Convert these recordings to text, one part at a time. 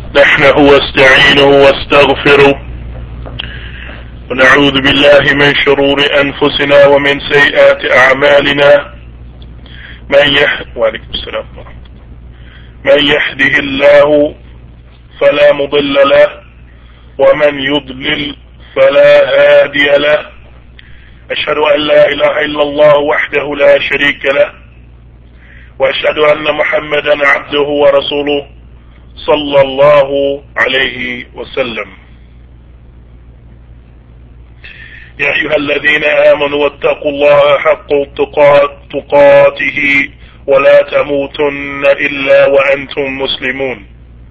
نحمده ونستعينه ونستغفره ونعوذ بالله من شرور أنفسنا ومن سيئات أعمالنا من يهده الله فلا مضل له ومن يضلل فلا هادي له. أشهد أن لا إله إلا الله وحده لا شريك له وأشهد أن محمدا عبده ورسوله صلى الله عليه وسلم. يا أيها الذين آمنوا واتقوا الله حق تقاته ولا تموتن إلا وأنتم مسلمون.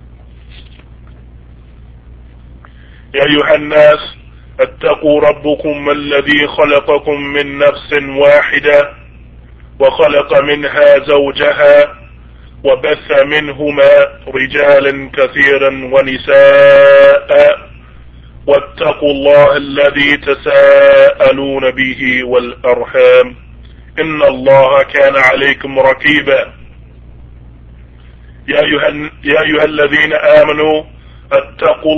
يا أيها الناس اتقوا ربكم الذي خلقكم من نفس واحدة وخلق منها زوجها وبث منهما رجالا كثيرا ونساء واتقوا الله الذي تساءلون به والأرحام إن الله كان عليكم رقيبا. يا أيها الذين آمنوا اتقوا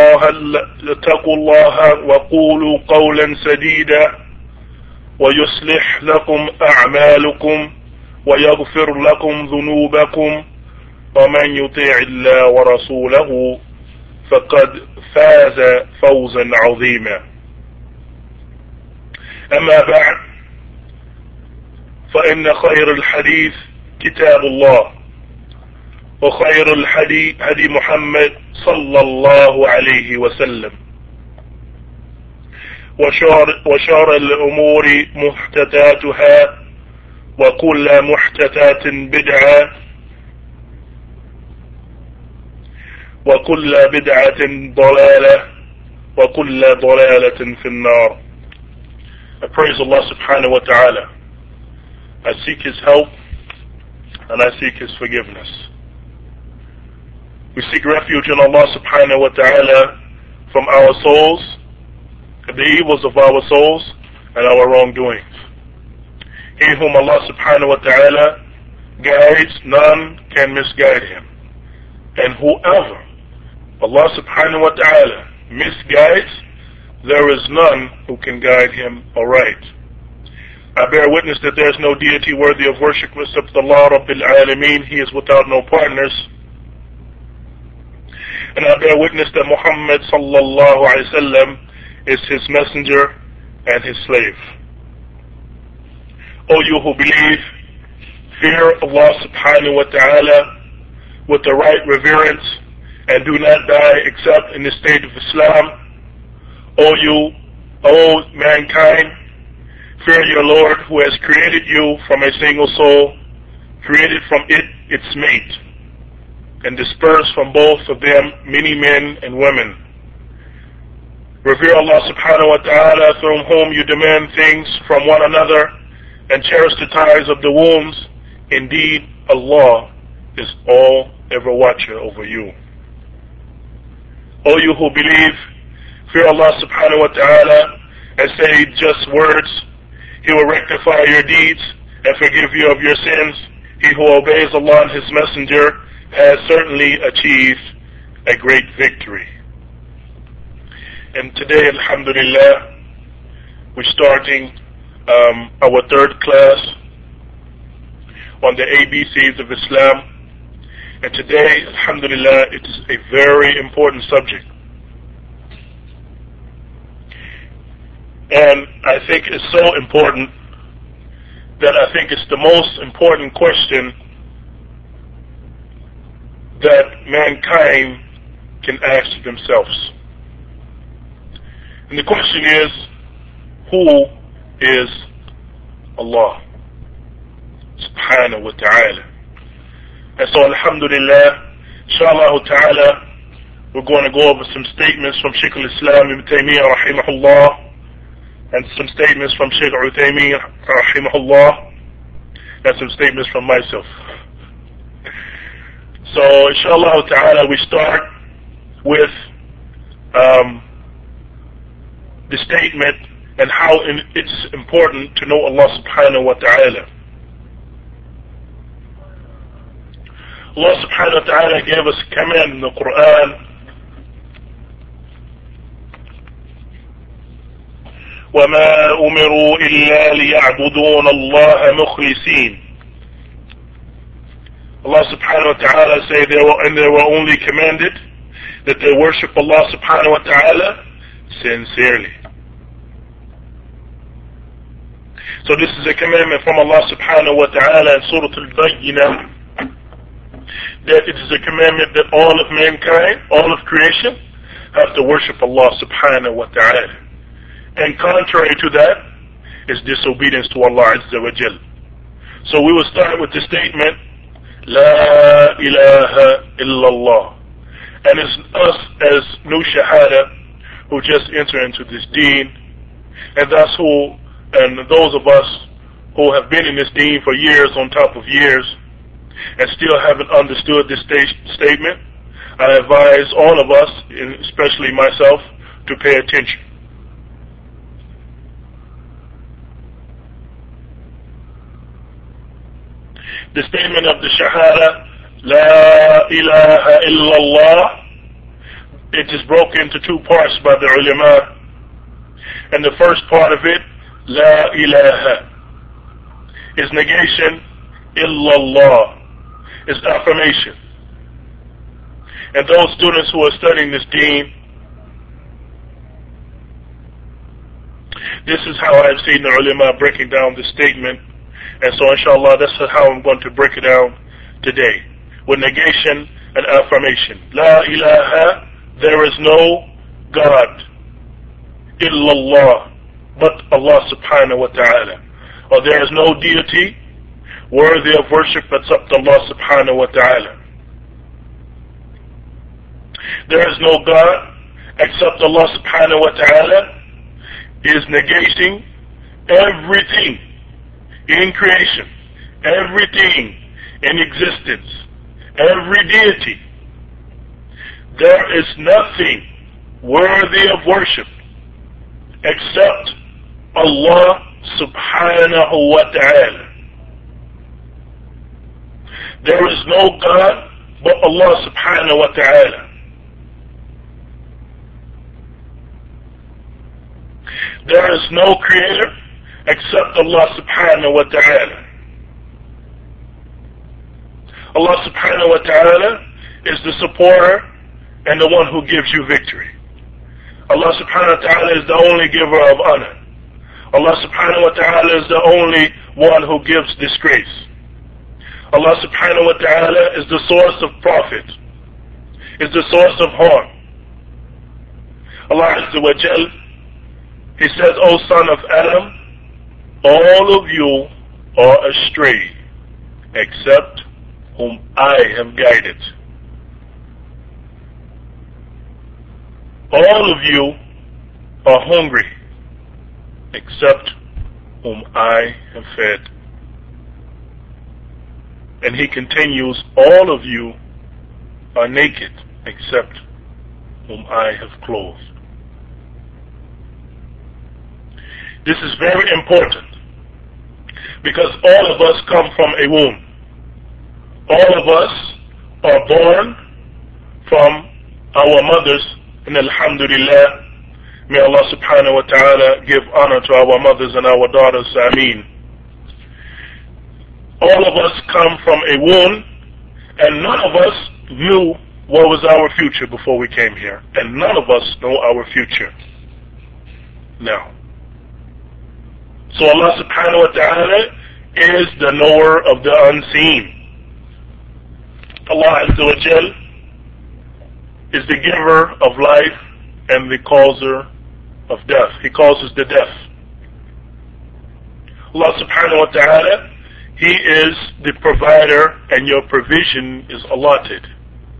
الله وقولوا قولا سديدا ويصلح لكم أعمالكم ويغفر لكم ذنوبكم ومن يطيع الله ورسوله فقد فاز فوزا عظيما. أما بعد فإن خير الحديث كتاب الله وخير الهدي هدي محمد صلى الله عليه وسلم وشر الأمور محدثاتها وكل محدثات بدعة وكل بدعة ضلالة وكل ضلالة في النار. I praise Allah subhanahu wa ta'ala. I seek His help and I seek His forgiveness. We seek refuge in Allah subhanahu wa ta'ala from our souls, the evils of our souls, and our wrongdoings. He whom Allah subhanahu wa ta'ala guides, none can misguide him. And whoever Allah subhanahu wa ta'ala misguides, there is none who can guide him aright. I bear witness that there is no deity worthy of worship except Allah Rabbil Alameen. He is without no partners. And I bear witness that Muhammad sallallahu alayhi wa sallam is his messenger and his slave. O you who believe, fear Allah subhanahu wa ta'ala with the right reverence and do not die except in the state of Islam. O mankind, fear your Lord who has created you from a single soul, created from it its mate, and dispersed from both of them many men and women. Revere Allah subhanahu wa ta'ala through whom you demand things from one another and cherish the ties of the wombs. Indeed, Allah is all ever watcher over you. O you who believe, fear Allah subhanahu wa ta'ala and say just words. He will rectify your deeds and forgive you of your sins. He who obeys Allah and His Messenger has certainly achieved a great victory. And today, alhamdulillah, we're starting our third class on the ABCs of Islam. And today, alhamdulillah, it is a very important subject. And I think it's so important that I think it's the most important question that mankind can ask themselves. And the question is, who is Allah subhanahu wa ta'ala? And so alhamdulillah, inshallah ta'ala, we're going to go over some statements from Shaykh al-Islam Ibn Taymiyyah rahimahullah and some statements from Shaykh Uthaymeen rahimahullah and some statements from myself. So inshallah ta'ala, we start with the statement and how it's important to know Allah subhanahu wa ta'ala. Allah subhanahu wa ta'ala gave us a command in the Quran. وَمَا أُمِرُوا إِلَّا لِيَعْبُدُونَ اللَّهَ مُخْلِصِينَ. Allah subhanahu wa ta'ala say they were only commanded that they worship Allah subhanahu wa ta'ala sincerely. So this is a commandment from Allah subhanahu wa ta'ala in Surah Al-Bayyinah, that it is a commandment that all of mankind, all of creation, have to worship Allah subhanahu wa ta'ala. And contrary to that is disobedience to Allah Azza wa Jal. So we will start with the statement, La ilaha illallah. And it's us as new shahada who just enter into this deen, and those of us who have been in this deen for years on top of years and still haven't understood this statement, I advise all of us, especially myself, to pay attention. The statement of the Shahada, La ilaha illallah, it is broken into two parts by the ulama. And the first part of it, La ilaha, is negation, illallah is affirmation. And those students who are studying this deen, this is how I've seen the ulama breaking down this statement. And so inshallah, that's how I'm going to break it down today, with negation and affirmation. La ilaha, there is no God, illallah, but Allah subhanahu wa ta'ala. Or there is no deity worthy of worship except Allah subhanahu wa ta'ala. There is no God except Allah subhanahu wa ta'ala is negating everything in creation, everything in existence, every deity. There is nothing worthy of worship except Allah subhanahu wa ta'ala. There is no God but Allah subhanahu wa ta'ala. There is no creator except Allah subhanahu wa ta'ala. Allah subhanahu wa ta'ala is the supporter and the one who gives you victory. Allah subhanahu wa ta'ala is the only giver of honor. Allah subhanahu wa ta'ala is the only one who gives disgrace. Allah subhanahu wa ta'ala is the source of profit, is the source of harm. Allah Azza wa Jal, He says, O son of Adam, all of you are astray except whom I have guided. All of you are hungry except whom I have fed. And he continues, all of you are naked except whom I have clothed. This is very important because all of us come from a womb. All of us are born from our mothers, and alhamdulillah, may Allah subhanahu wa ta'ala give honor to our mothers and our daughters, ameen. All of us come from a womb, and none of us knew what was our future before we came here, and none of us know our future now. So Allah subhanahu wa ta'ala is the knower of the unseen. Allah Azza wa Jal is the giver of life and the causer of death. He causes the death. Allah subhanahu wa ta'ala, He is the provider, and your provision is allotted.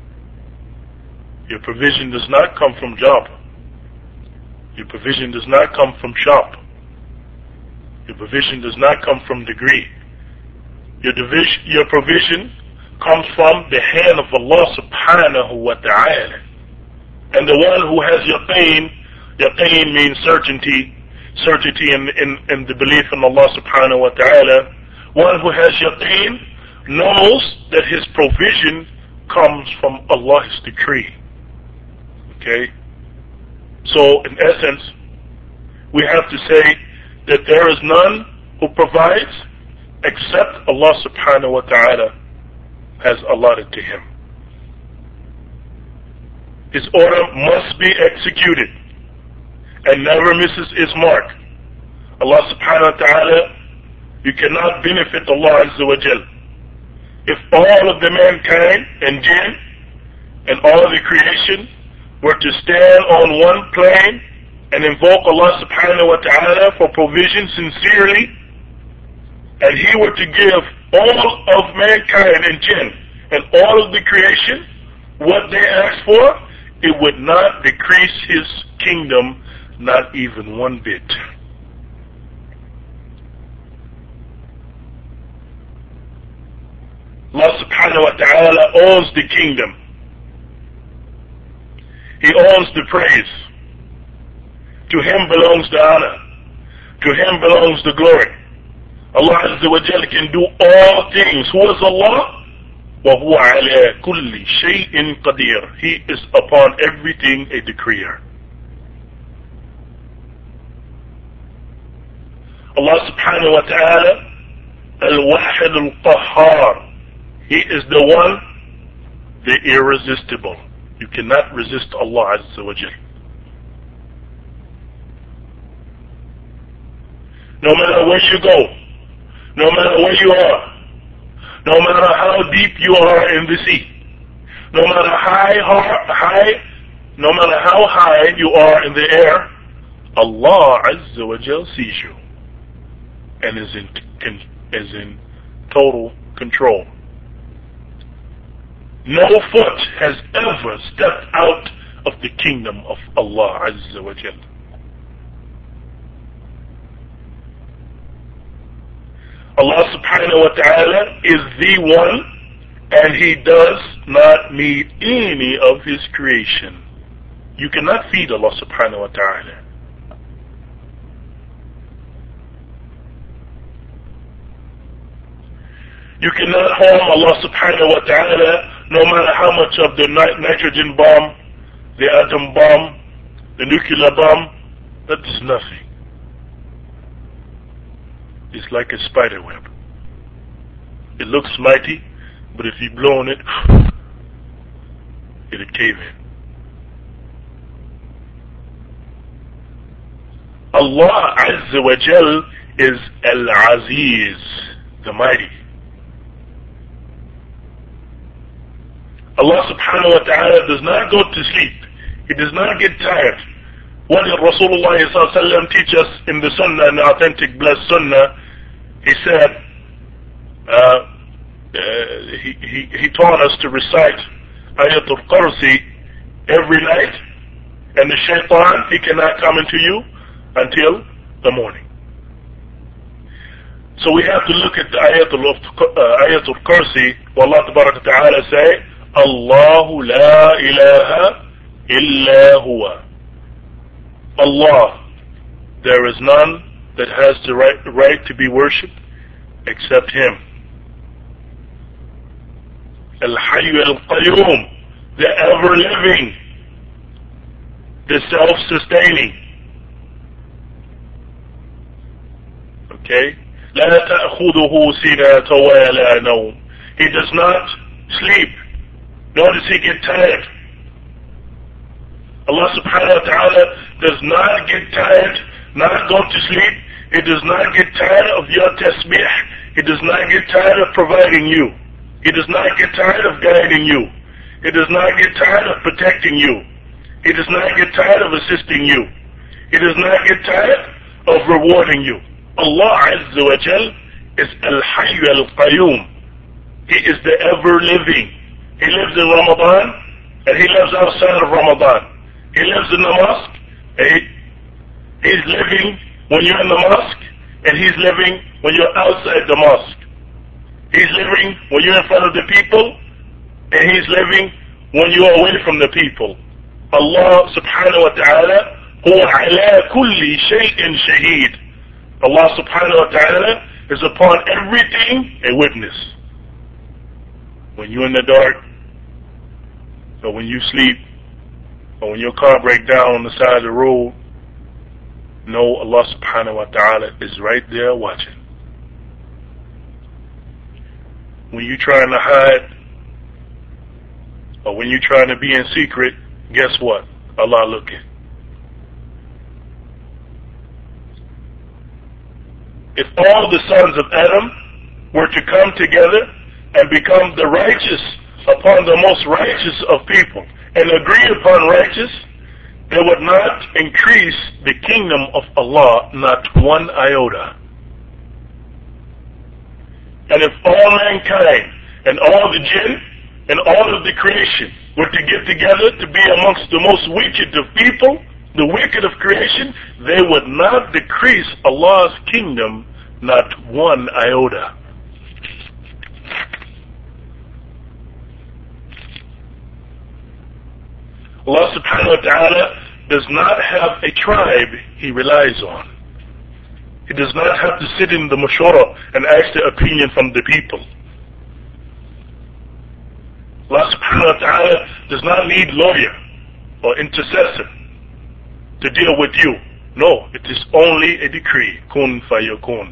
Your provision does not come from job. Your provision does not come from shop. Your provision does not come from degree. Your provision comes from the hand of Allah subhanahu wa ta'ala. And the one who has yaqeen means certainty in the belief in Allah subhanahu wa ta'ala. One who has yaqeen knows that his provision comes from Allah's decree. Okay? So, in essence, we have to say that there is none who provides except Allah subhanahu wa ta'ala has allotted to him. His order must be executed and never misses its mark. Allah subhanahu wa ta'ala, you cannot benefit Allah Azza wa Jal. If all of the mankind and jinn and all of the creation were to stand on one plane and invoke Allah subhanahu wa ta'ala for provision sincerely, and He were to give all of mankind and jinn and all of the creation what they asked for, it would not decrease His kingdom, not even one bit. Allah subhanahu wa ta'ala owns the kingdom. He owns the praise. To Him belongs the honor. To Him belongs the glory. Allah Azza wa Jalla can do all things. Who is Allah? وَهُوَ عَلَى كُلِّ شَيْءٍ قَدِيرٌ. He is upon everything a decreer. Allah subhanahu wa ta'ala, Al-Wahid Al-Qahhar. He is the one, the irresistible. You cannot resist Allah Azza wa Jalla. No matter where you go, no matter where you are, no matter how deep you are in the sea, no matter no matter how high you are in the air, Allah Azza wa Jalla sees you and is in total control. No foot has ever stepped out of the kingdom of Allah Azza wa Jalla. Allah subhanahu wa ta'ala is the one, and He does not need any of His creation. You cannot feed Allah subhanahu wa ta'ala. You cannot harm Allah subhanahu wa ta'ala no matter how much of the nitrogen bomb, the atom bomb, the nuclear bomb, that is nothing. It's like a spider web. It looks mighty, but if you blow on it, it'll cave in. Allah Azza wa Jal is Al-Aziz, the mighty. Allah subhanahu wa ta'ala does not go to sleep. He does not get tired. What did Rasulullah sallallahu alaihi wasallam teach us in the Sunnah, in the authentic blessed Sunnah? He said, he taught us to recite Ayatul Kursi every night, and the shaitan, he cannot come into you until the morning. So we have to look at the Ayatul Kursi, where Allah Tabaraka Ta'ala say, Allahu la ilaha illa huwa. Allah, there is none that has the right to be worshipped except Him. Al-Hayy Al-Qayyum, the ever-living, the self-sustaining. Okay? لا تأخذه سنة ولا نوم. He does not sleep, nor does He get tired. Allah subhanahu wa ta'ala does not get tired, not go to sleep. He does not get tired of your tasbih. He does not get tired of providing you. He does not get tired of guiding you. He does not get tired of protecting you. He does not get tired of assisting you. He does not get tired of rewarding you. Allah Azza wa Jal is Al-Hayy Al-Qayyum. He is the ever-living. He lives in Ramadan, and He lives outside of Ramadan. He lives in the mosque, and He's living when you're in the mosque, and He's living when you're outside the mosque. He's living when you're in front of the people, and He's living when you're away from the people. Allah subhanahu wa ta'ala, huwa ala kulli shay'in shaheed. Allah subhanahu wa ta'ala is upon everything a witness. when you're in the dark, or when you sleep, or when your car breaks down on the side of the road, know Allah subhanahu wa ta'ala is right there watching. When you're trying to hide, or when you're trying to be in secret, guess what? Allah looking. If all the sons of Adam were to come together and become the righteous upon the most righteous of people and agree upon righteous, they would not increase the kingdom of Allah not one iota. And if all mankind and all the jinn and all of the creation were to get together to be amongst the most wicked of people, the wicked of creation, they would not decrease Allah's kingdom not one iota. Allah subhanahu wa ta'ala does not have a tribe He relies on. He does not have to sit in the mashura and ask the opinion from the people. Allah subhanahu wa ta'ala does not need lawyer or intercessor to deal with you. No, it is only a decree. Kun fayakun.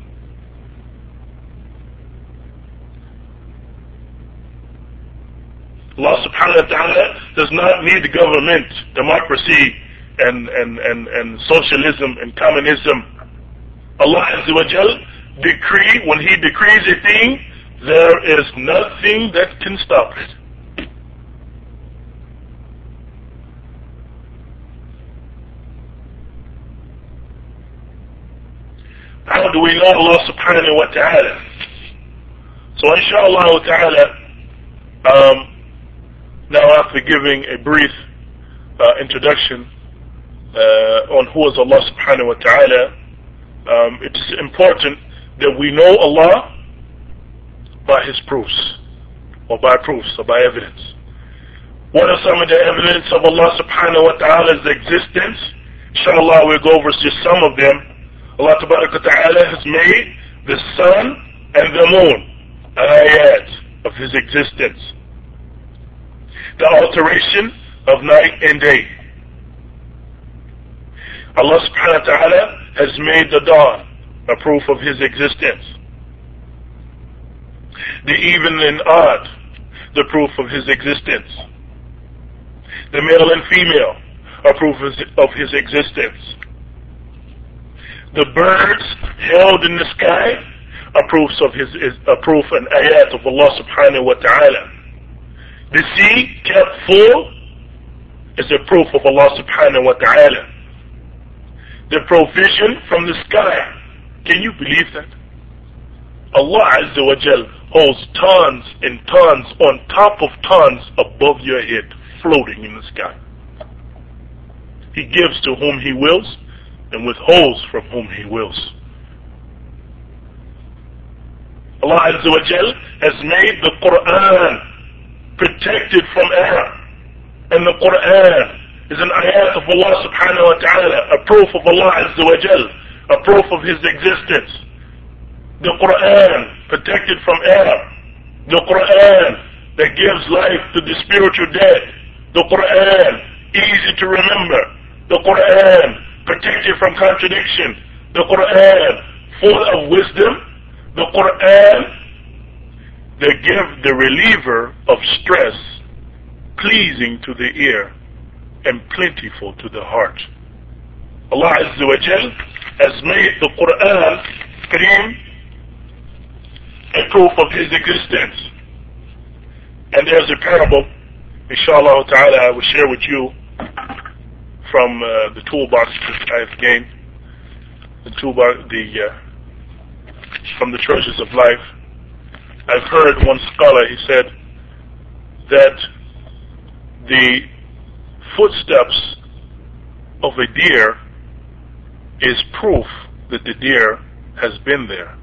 Allah subhanahu wa ta'ala does not need government, democracy, and socialism and communism. Allah Azza wa Jal decree, when He decrees a thing, there is nothing that can stop it. How do we know Allah subhanahu wa ta'ala? So inshallah ta'ala, now after giving a brief introduction on who is Allah subhanahu wa ta'ala, it's important that we know Allah by His proofs, or by evidence. What are some of the evidence of Allah subhanahu wa ta'ala's existence? Inshallah we'll go over just some of them. Allah ta'ala has made the sun and the moon ayat of His existence. The alteration of night and day. Allah subhanahu wa ta'ala has made the dawn a proof of His existence. The even and odd, the proof of His existence. The male and female are proof of His existence. The birds held in the sky are proofs of a proof and ayat of Allah subhanahu wa ta'ala. The sea kept full is a proof of Allah subhanahu wa ta'ala. The provision from the sky, can you believe that? Allah Azza wa Jal holds tons and tons on top of tons above your head, floating in the sky. He gives to whom He wills and withholds from whom He wills. Allah Azza wa Jal has made the Quran protected from error, and the Quran is an ayat of Allah subhanahu wa ta'ala, a proof of Allah Azza wa Jal, a proof of His existence. The Quran protected from error, the Quran that gives life to the spiritual dead, the Quran easy to remember, the Quran protected from contradiction, the Quran full of wisdom, the Quran that give the reliever of stress, pleasing to the ear and plentiful to the heart. Allah Azza wa Jal has made the Quran Kareem a proof of His existence. And there's a parable, inshallah ta'ala, I will share with you from the toolbox that I have gained, from the treasures of life. I've heard one scholar, he said that the footsteps of a deer is proof that the deer has been there.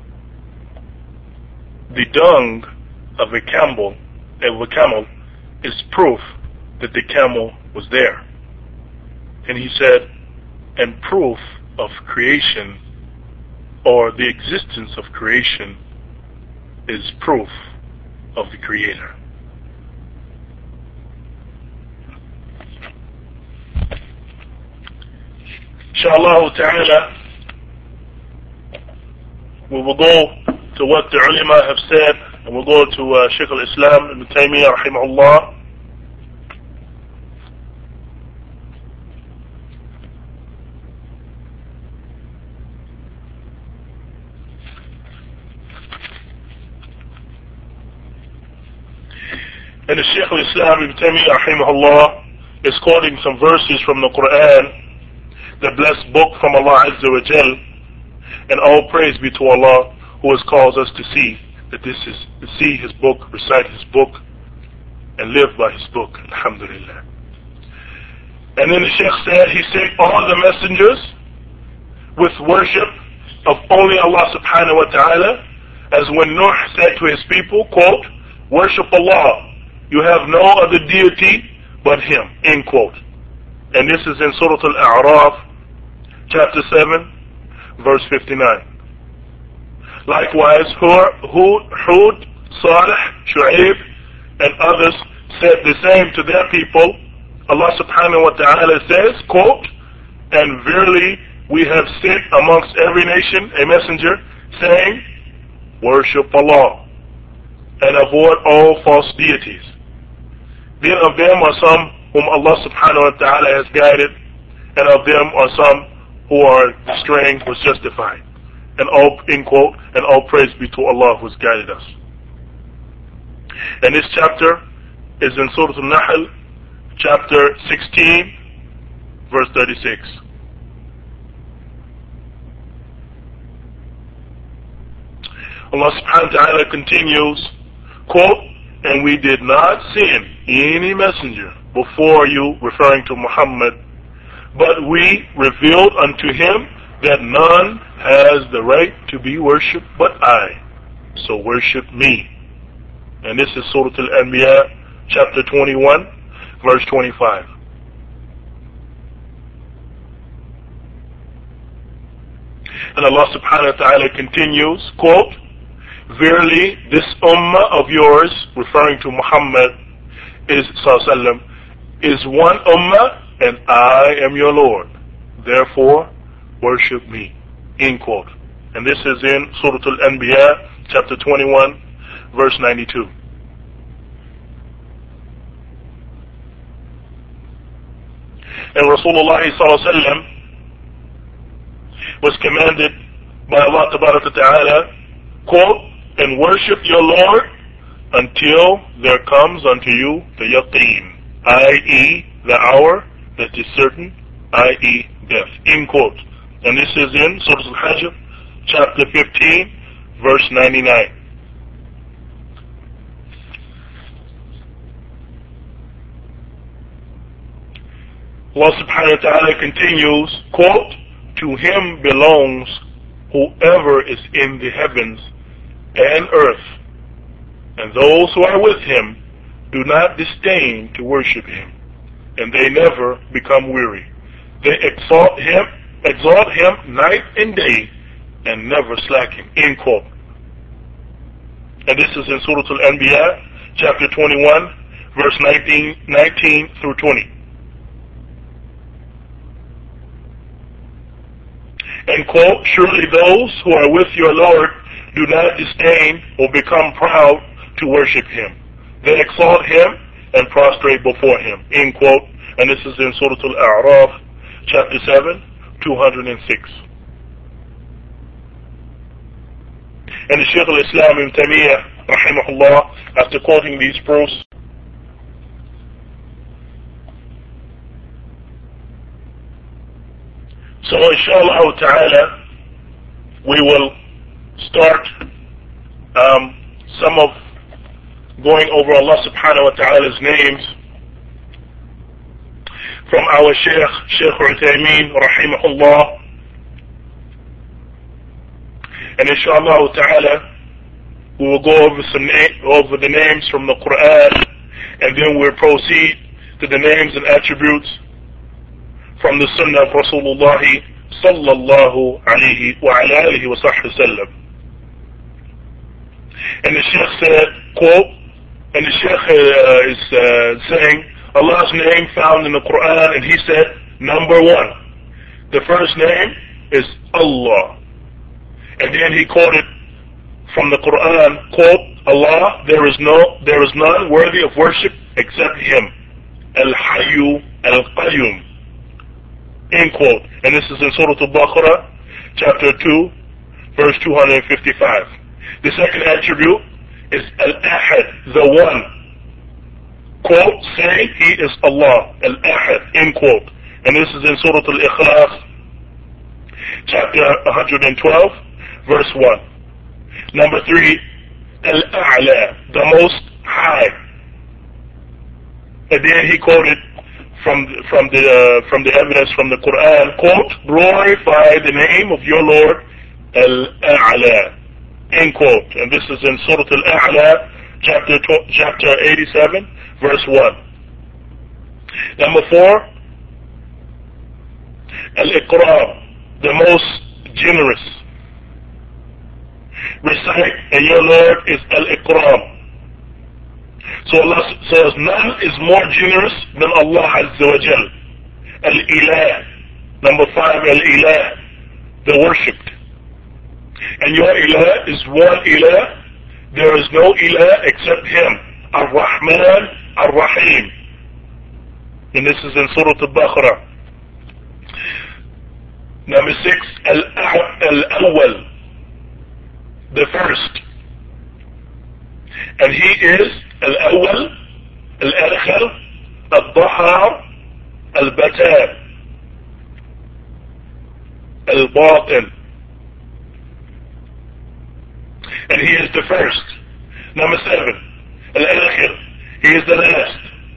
The dung of a camel is proof that the camel was there. And he said, and proof of creation, or the existence of creation, is proof of the Creator. Inshallah ta'ala, we will go to what the ulama have said, and we'll go to Shaykh al-Islam Ibn Taymiyyah rahimahullah. And the Shaykh al-Islam Ibn Taymiyyah rahimahullah is quoting some verses from the Quran, the blessed book from Allah Azza wa Jal, and all praise be to Allah who has caused us to see that this is to see His book, recite His book, and live by His book. Alhamdulillah. And then the Shaykh said, he sent all the messengers with worship of only Allah subhanahu wa ta'ala, as when Nuh said to his people, quote, worship Allah, you have no other deity but Him, end quote. And this is in Surah Al-A'raf, chapter 7, verse 59. Likewise, Hud, Salih, Shu'aib, and others said the same to their people. Allah subhanahu wa ta'ala says, quote, and verily we have sent amongst every nation a messenger, saying, worship Allah, and avoid all false deities. Then of them are some whom Allah subhanahu wa ta'ala has guided, and of them are some who are straying was justified. And all, end quote, and all praise be to Allah who has guided us. And this chapter is in Surah Al-Nahl, chapter 16, verse 36. Allah subhanahu wa ta'ala continues, quote, and we did not send any messenger before you, referring to Muhammad, but we revealed unto him that none has the right to be worshipped but I, so worship me. And this is Surah Al-Anbiya, chapter 21, verse 25. And Allah subhanahu wa ta'ala continues, quote, verily this ummah of yours, referring to Muhammad, is one ummah, and I am your Lord. Therefore, worship me. End quote. And this is in Surah Al-Anbiya, chapter 21, verse 92. And Rasulullah ﷺ was commanded by Allah Ta'ala, quote, and worship your Lord until there comes unto you the yaqeen, i.e. the hour that is certain, i.e. death, end quote. And this is in Surah Al-Hajj, chapter 15, verse 99. Allah subhanahu wa ta'ala continues, quote, to him belongs whoever is in the heavens and earth, and those who are with him do not disdain to worship him, and they never become weary. They exalt him night and day, and never slacken, end quote. And this is in Surah Al-Anbiya, chapter 21, verse 19 through 20. And quote, surely those who are with your Lord do not disdain or become proud to worship him. They exalt him and prostrate before him, end quote. And this is in Surah Al-A'raf, chapter 7, 206. And the Shaykh al-Islam Ibn Taymiyyah, rahimahullah, after quoting these proofs, so inshallah ta'ala, we will start some of going over Allah subhanahu wa ta'ala's names from our Shaykh Uthaymeen rahimahullah. And inshallah ta'ala, we will go over the names from the Quran, and then we'll proceed to the names and attributes from the Sunnah of Rasulullah sallallahu alayhi wa alihi wa sallam. And the Shaykh said, quote, and the Shaykh is saying Allah's name found in the Quran, and he said, number 1, The first name is Allah. And then he quoted from the Quran, quote, Allah, there is none worthy of worship except Him. Al-Hayyu Al-Qayyum. End quote. And this is in Surah Al-Baqarah, chapter 2, verse 255. The second attribute is Al-Ahad, the One. Quote, saying He is Allah. Al-Ahad, end quote. And this is in Surah Al-Ikhlas, chapter 112, verse 1. Number 3, Al-A'la, the Most High. And then he quoted from the evidence from the Quran, quote, glorify the name of your Lord, Al-A'la, end quote. And this is in Surah Al-A'la, chapter 87, verse 1. Number 4, Al-Ikram, the most generous. Recite, and your Lord is Al-Ikram. So Allah says, none is more generous than Allah Azza wa Jal. Al-Ilah. Number 5, Al-Ilah, the worshipped. And your Ilah is one Ilah. There is no Ilah except Him. Ar-Rahman, Ar-Rahim. And this is in Surah Al-Baqarah. Number 6, Al-Awwal, the first. And He is Al-Awwal, Al-Akhir, Al-Dhahar, Al-Batar, Al-Batin. And He is the first. Number 7, Al-Akhir, He is the last.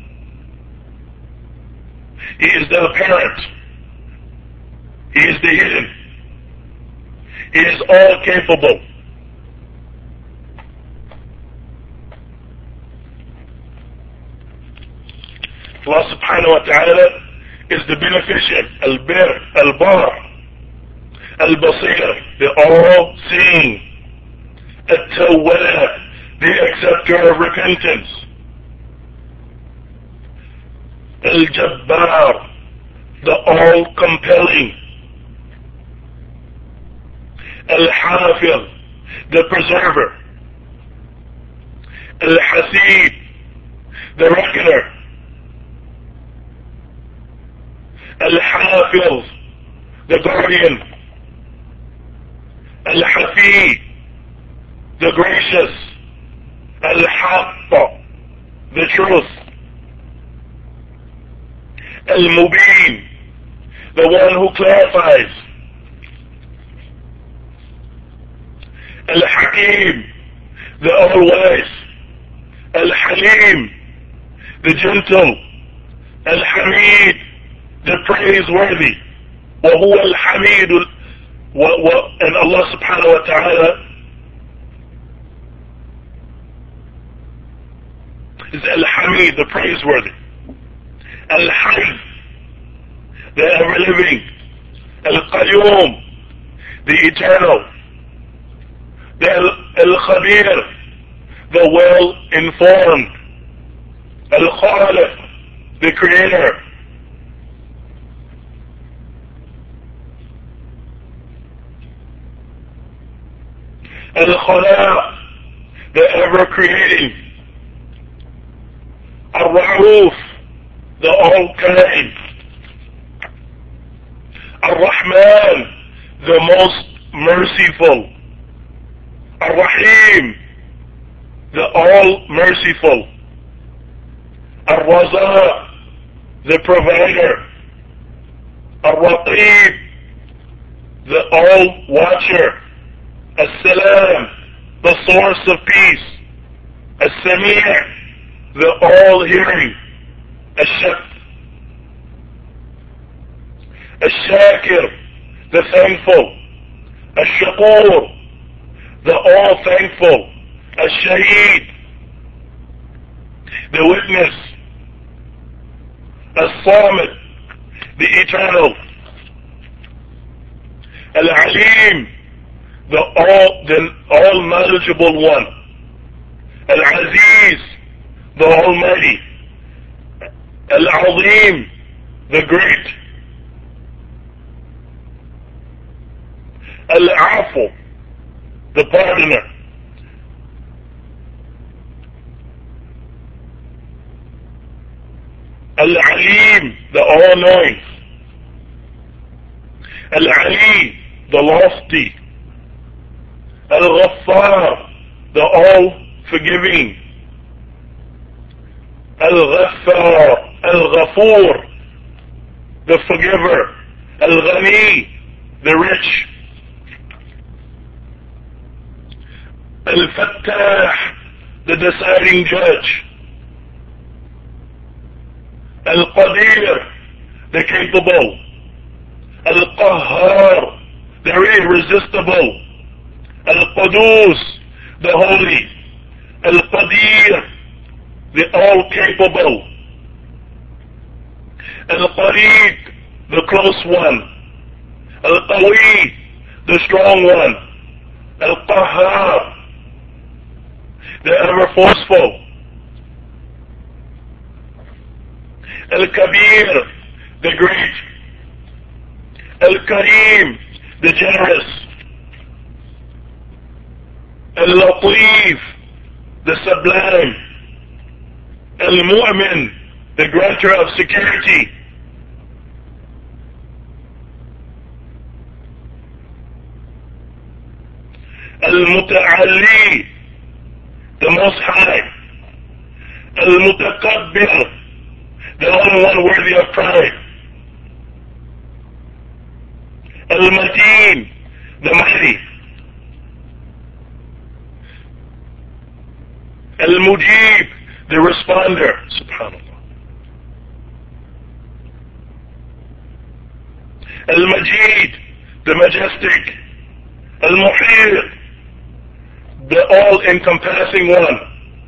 He is the apparent. He is the hidden. He is all capable. Allah subhanahu wa ta'ala is the beneficent, Al-Bir, Al-Bar, Al-Basir, the all-seeing, At-Tawwab, the acceptor of repentance, Al-Jabbar, the all-compelling, Al-Hafiz, the preserver, Al-Hasib, the reckoner, Al-Hafiz, the guardian, Al-Hafi, the gracious, Al-Haqq, the truth, Al-Mubin, the one who clarifies, Al-Hakim, the all-wise, Al-Halim, the gentle, Al-Hamid, the praiseworthy, وهو الحميد, and Allah subhanahu wa ta'ala is Al-Hamid, the praiseworthy, Al-Hayy, the ever-living, Al-Qayyum, the eternal, the Al-Khabir, the well-informed, Al-Khaliq, the creator, Al-Khalaq, the ever-creating, Ar-Ra'uf, the all-kind, Ar-Rahman, the most merciful, Ar-Rahim, the all-merciful, Ar-Razaq, the provider, Ar-Raqib, the all-watcher, As-Salam, the source of peace, As-Sami', the all-hearing, Ash-Shakir, the thankful, Ash-Shakur, the all-thankful, Ash-Shaheed, the witness, As-Samit, the eternal, Al-Alim, the all knowledgeable one, Al-Aziz, the Almighty, Al-Azim, the great, Al-Afu, the pardoner. Al-Alim, the all-knowing. Al-Ali, the lofty. Al-Ghaffar, the all-forgiving. Al-Ghaffar, Al-Ghafur, the forgiver. Al-Ghani, the rich. Al-Fattah, the deciding judge. Al-Qadir, the capable. Al-Qahhar, the irresistible. Al-Qudus, the holy. Al-Qadir, the all-capable. Al-Qareeb, the close one. Al-Qawi, the strong one. Al-Qahhar, the ever-forceful. Al-Kabir, the great. Al-Kareem, the generous. Al-Latif, the sublime. Al-Mu'min, the grantor of security. Al-Muta'alli, the most high. Al-Mutakabbir, the only one worthy of pride. Al-Mateen, the mighty. Al-Mujib, the responder. Subhanallah. Al-Majid, the majestic. Al-Muhit, the all-encompassing one.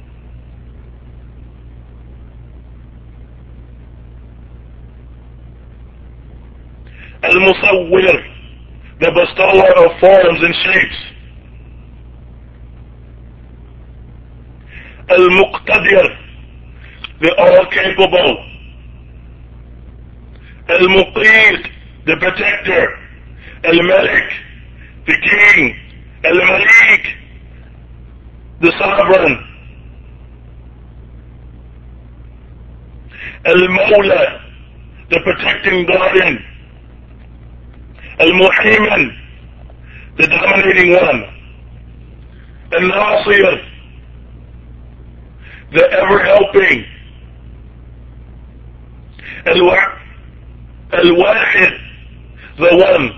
Al-Musawwir, the bestower of forms and shapes. Al-Muqtadir, the all-capable. Al-Muqit, the protector. Al-Malik, the king. Al-Malik, the sovereign. Al-Mawla, the protecting guardian. Al-Muhaymin, the dominating one. Al-Nasir, the ever-helping. Al-Wahid, the one.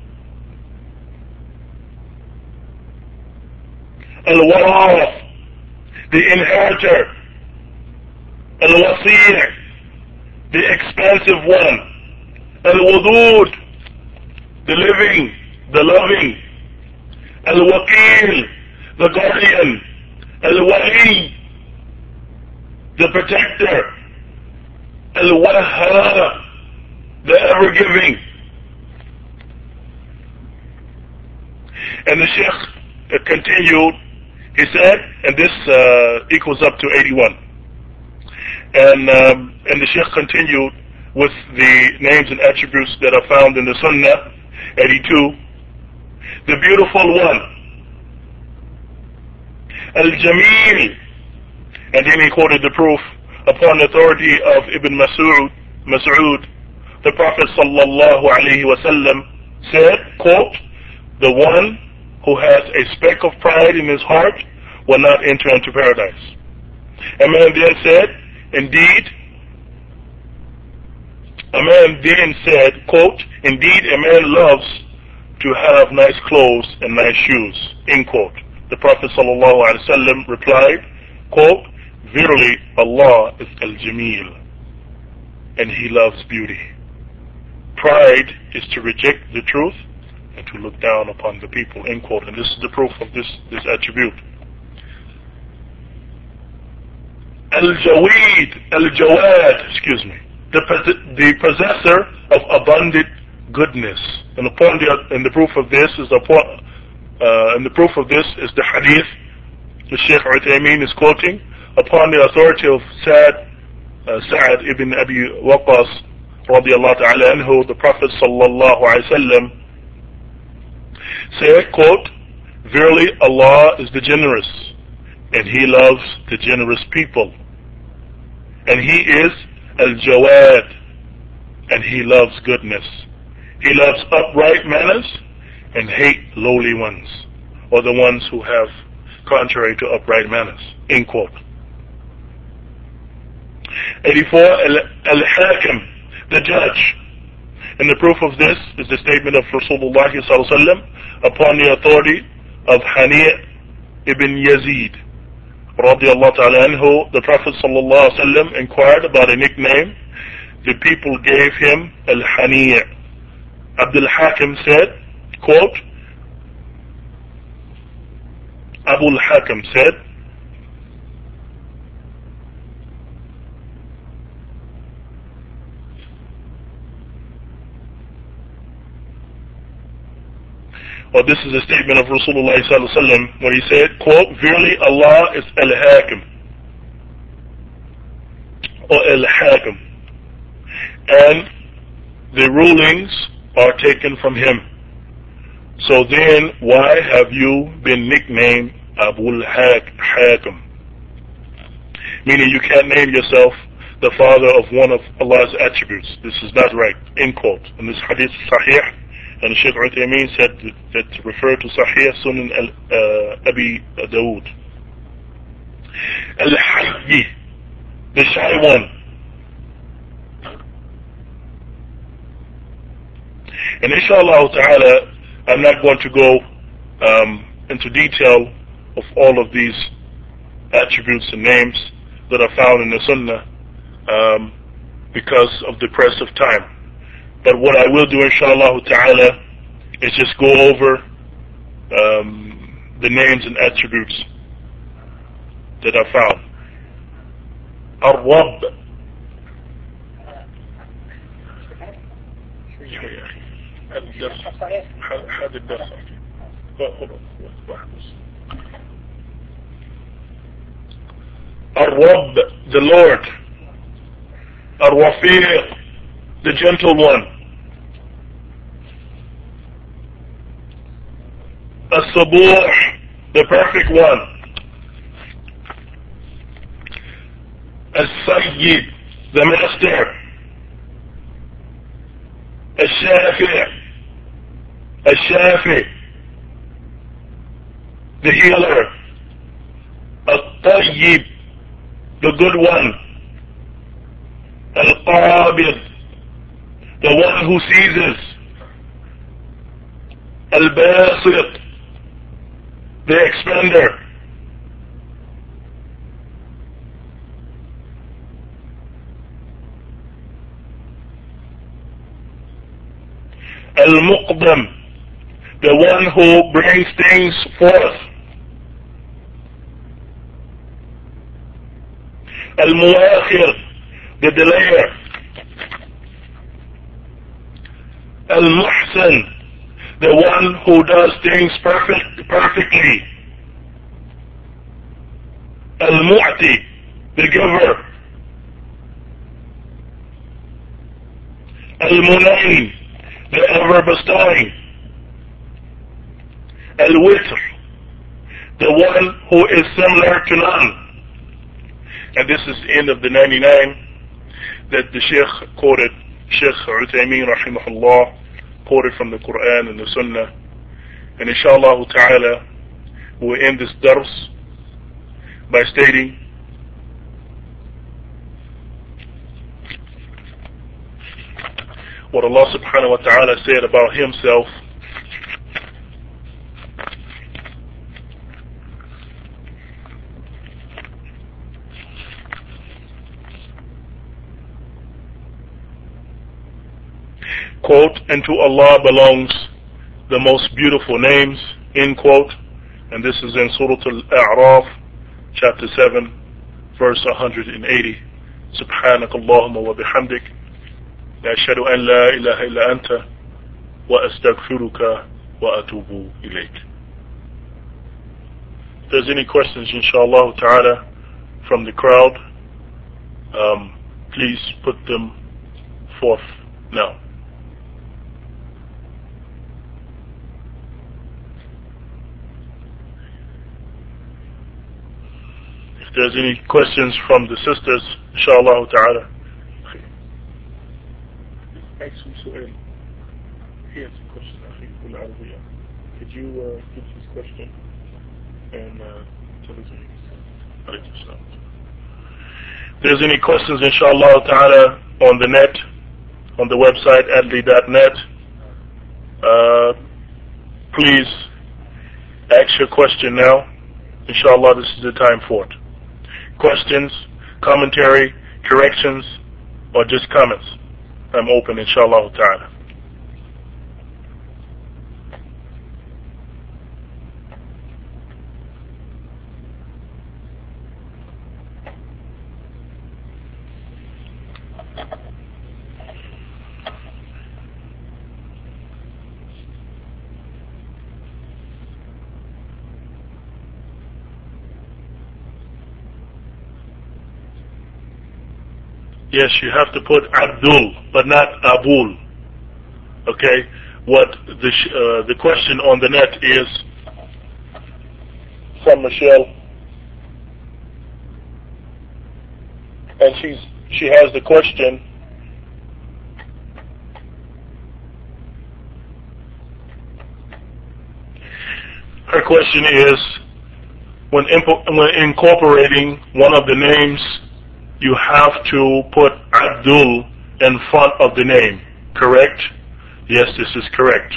Al-Waraf, the inheritor. Al-Wasi', the expansive one. Al-Wudud, the living, the loving. Al-Waqil, the guardian. Al-Wali, the protector. Al-Wahhab, the ever-giving. And the Sheikh continued, he said, and this equals up to 81. And the Sheikh continued with the names and attributes that are found in the Sunnah, 82. The beautiful one. Al-Jameel. And then he quoted the proof upon the authority of Ibn Mas'ud. The Prophet sallallahu alaihi wasallam said, quote, the one who has a speck of pride in his heart will not enter into paradise. A man then said, quote, indeed a man loves to have nice clothes and nice shoes, end quote. The Prophet sallallahu alaihi wasallam replied, quote, verily Allah is Al-Jameel, and He loves beauty. Pride is to reject the truth and to look down upon the people, end quote. And this is the proof of this attribute. Al-Jawad, the possessor of abundant goodness. And the proof of this is the hadith the Shaykh Uthaymeen is quoting upon the authority of Sa'ad ibn Abi Waqqas radiyallahu ta'ala anhu. The Prophet sallallahu alaihi wasallam said, quote, "Verily Allah is the generous, and He loves the generous people. And He is Al-Jawad, and He loves goodness. He loves upright manners and hate lowly ones, or the ones who have contrary to upright manners." End quote. 84. Al-Hakim, the judge. And the proof of this is the statement of Rasulullah sallallahu alaihi wasallam upon the authority of Hani' ibn Yazid radiyallahu ta'ala anhu. The Prophet sallallahu alaihi wasallam inquired about a nickname. The people gave him Al-Hani'. Abdul Hakim said, quote, Abu al-Hakim said, or this is a statement of Rasulullah sallallahu alaihi wasallam when he said, quote, "Verily Allah is Al-Hakim, or Al-Hakim, and the rulings are taken from Him. So then why have you been nicknamed Abu al-Hakim?" Meaning you can't name yourself the father of one of Allah's attributes. This is not right. End quote. And this hadith is sahih. And Shaykh Uthaymeen said that referred to Sahih Sunan Abi Dawood. Al-Hayy, the shy one. And inshallah ta'ala, I'm not going to go into detail of all of these attributes and names that are found in the Sunnah because of the press of time. But what I will do, inshallah ta'ala, is just go over the names and attributes that are found. Ar-Rabb. Ar-Rabb, the Lord. Ar-Rafiq, the gentle one. As-Sabuh, the perfect one. As-Sayyid, the master. As-Shafi, As-Shafi, the healer. Al-Tayyib, the good one. Al-Qabid, the one who seizes. Al-Basit, the expender. Al-Muqdam, the one who brings things forth. Al-Muakhir, the delayer. Al-Muhsan, the one who does things perfectly. Al-Mu'ti, the giver. Al-Munayn, the ever bestowing. Al-Witr, the one who is similar to none. And this is the end of the 99 that the Shaykh quoted, Shaykh Uthaymeen rahimahullah, quoted from the Quran and the Sunnah. And inshallah ta'ala, we'll end this dars by stating what Allah subhanahu wa ta'ala said about Himself. Quote, "And to Allah belongs the most beautiful names," end quote. And this is in Surah Al-A'raf, chapter 7, verse 180. Subhanak Allahumma wa bihamdik, la ashhadu an la ilaha illa anta, wa astaghfiruka wa atubu ilayk. If there's any questions, inshallah ta'ala, from the crowd, please put them forth now. there's any questions from the sisters, inshallah ta'ala. Actually, Su'ail, he has a question. Could you get his question and tell us if there's any questions, inshallah ta'ala, on the net, on the website, adli.net. Please ask your question now. Inshallah, this is the time for it. Questions, commentary, corrections, or just comments. I'm open, inshallah ta'ala. Yes, you have to put Abdul, but not Abul. Okay? What the question on the net is from Michelle, and she has the question. Her question is, when incorporating one of the names, you have to put Abdul in front of the name, correct? Yes, this is correct.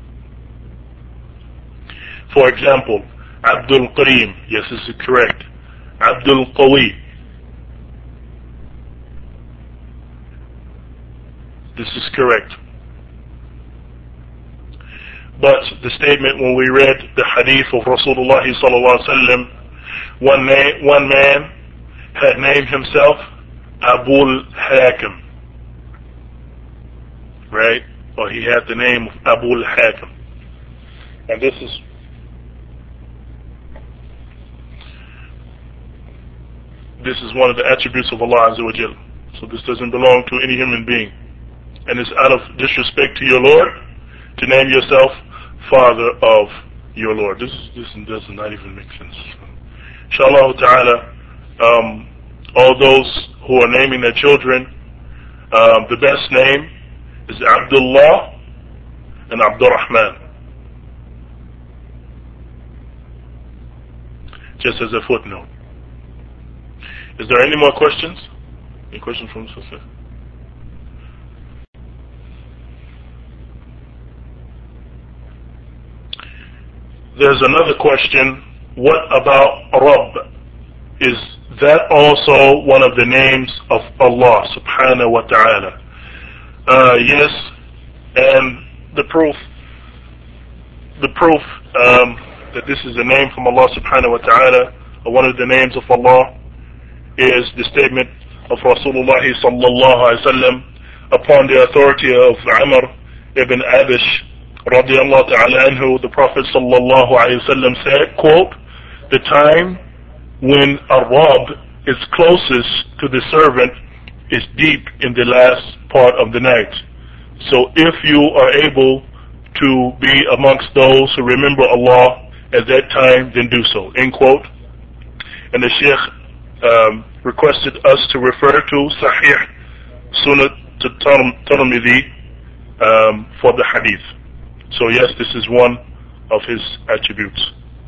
For example, Abdul Kareem, yes, this is correct. Abdul Qawi, this is correct. But the statement when we read the hadith of Rasulullah sallallahu alaihi wasallam, one man had named himself Abul Hakim, right? Or he had the name of Abul Hakim, and this is one of the attributes of Allah Azza wa Jal. So this doesn't belong to any human being, and it's out of disrespect to your Lord to name yourself Father of your Lord. This does not even make sense. Inshallah ta'ala. All those who are naming their children, the best name is Abdullah and Abdurrahman. Just as a footnote. Is there any more questions? Any questions from the sister? There's another question. What about Rabb? Is that also one of the names of Allah subhanahu wa ta'ala? Yes, and the proof that this is a name from Allah subhanahu wa ta'ala, or one of the names of Allah, is the statement of Rasulullah sallallahu alaihi wasallam upon the authority of Amr ibn Abish radiallahu ta'ala anhu. The Prophet sallallahu alaihi wasallam said, quote, the time when a Rabb is closest to the servant is deep in the last part of the night. So if you are able to be amongst those who remember Allah at that time, then do so. End quote. And the Sheikh requested us to refer to Sahih Sunnat Tirmidhi for the hadith. So yes, this is one of his attributes.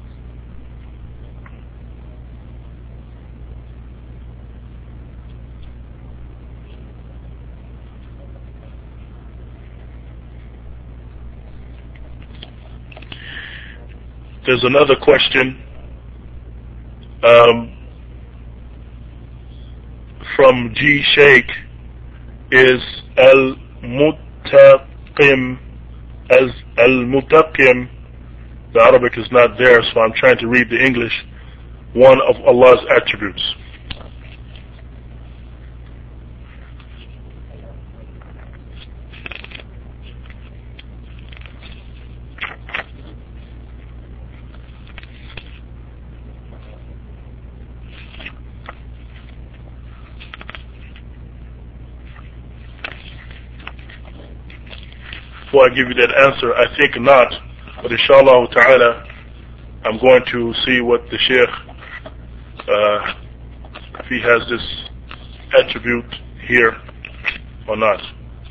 There's another question from G. Sheikh. Is Al-Mutaqim, as Al-Mutaqim, the Arabic is not there, so I'm trying to read the English, one of Allah's attributes? Before I give you that answer, I think not, but inshallah ta'ala, I'm going to see what the Sheikh he has this attribute here or not.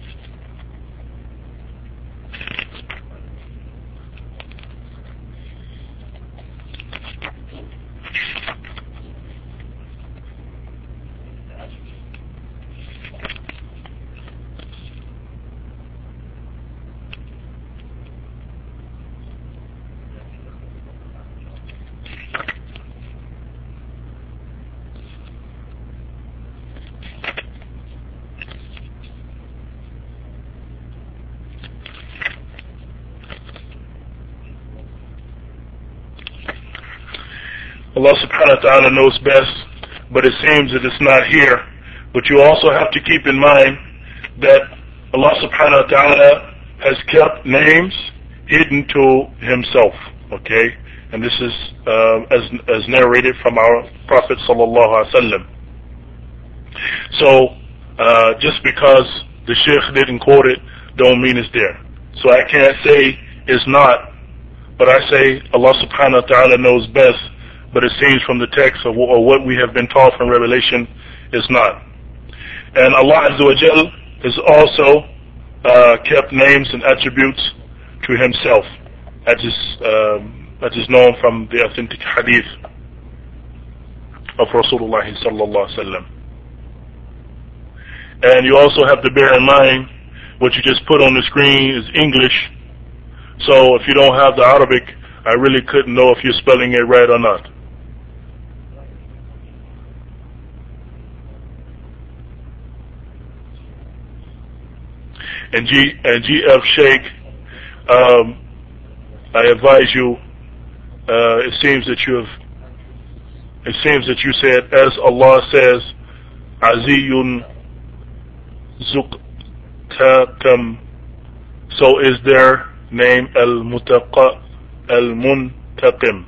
Allah subhanahu wa ta'ala knows best, but it seems that it's not here. But you also have to keep in mind that Allah subhanahu wa ta'ala has kept names hidden to himself, okay? And this is as narrated from our Prophet sallallahu alaihi wasallam. So just because the Shaykh didn't quote it don't mean it's there. So I can't say it's not, but I say Allah subhanahu wa ta'ala knows best. But it seems from the text or what we have been taught from Revelation is not. And Allah Azza wa Jal has also kept names and attributes to himself, as is known from the authentic hadith of Rasulullah sallallahu alaihi wasallam. And you also have to bear in mind what you just put on the screen is English. So if you don't have the Arabic, I really couldn't know if you're spelling it right or not. And G.F. Sheikh, I advise you. It seems that you said, as Allah says, Aziyun Zuqtaqam. So is their name Al-Muntaqim.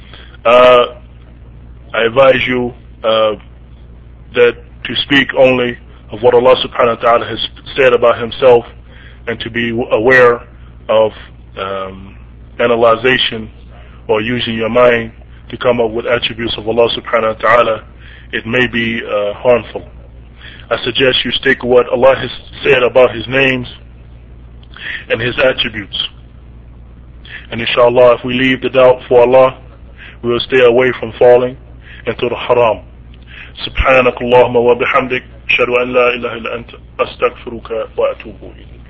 I advise you that to speak only of what Allah subhanahu wa ta'ala has said about himself, and to be aware of analyzation or using your mind to come up with attributes of Allah subhanahu wa ta'ala. It may be harmful. I suggest you stick with what Allah has said about his names and his attributes. And inshallah, if we leave the doubt for Allah, we will stay away from falling into the haram. سبحانك اللهم وبحمدك أشهد أن لا إله إلا أنت أستغفرك وأتوب إليك.